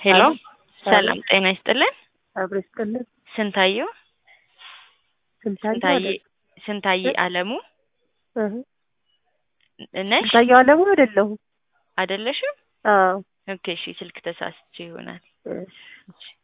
ሄሎ ሰላም ጤና ይስጥልን። አብሮ ይስጥልን። ስንታየው ስንታየ እ አለሙ እህ ነሽ ስንታየው አለሙ አይደለሁም። አይደለሽም? አዎ ኦኬ እሺ፣ ስልክ ተሳስቼ ይሆናል። እሺ